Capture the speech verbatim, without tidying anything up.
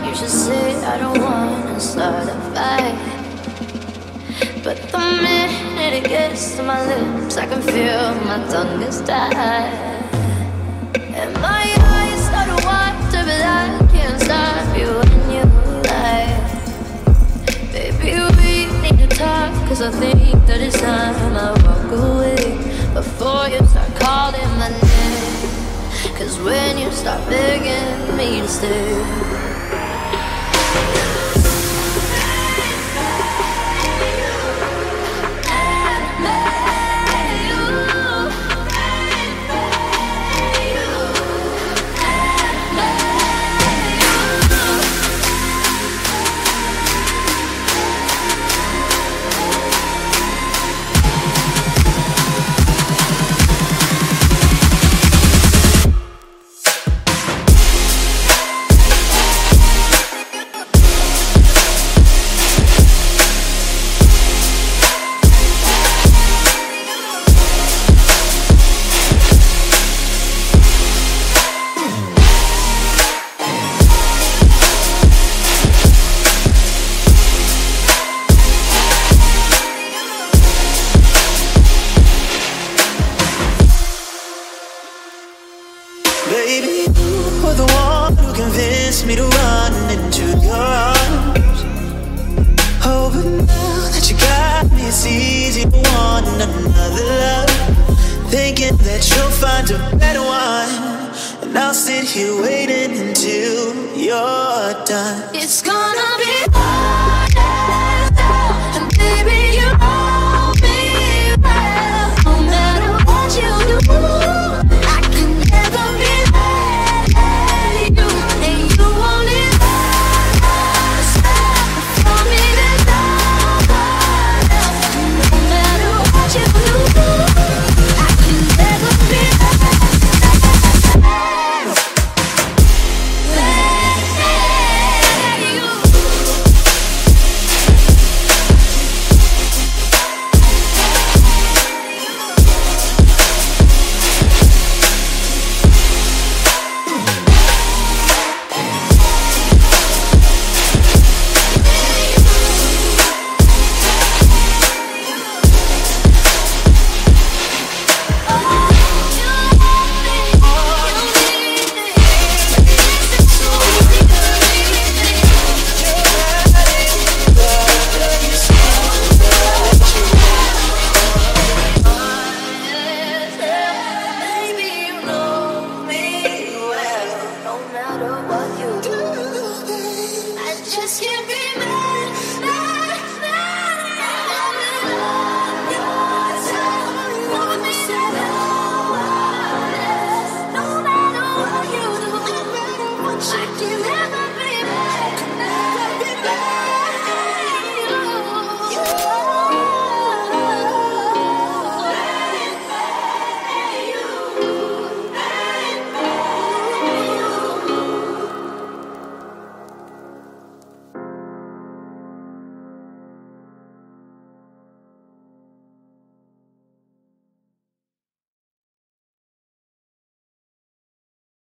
You should say I don't wanna start a fight, but the minute it gets to my lips, I can feel my tongue is tied, and my eyes start to water, but I can't stop you when you lie. Baby, we need to talk, cause I think that it's time I walk away before you start calling my name. Cause when you start begging me to stay, me to run into your arms. Oh, but now that you got me, it's easy to want another love, thinking that you'll find a better one, and I'll sit here waiting until you're done. It's gonna be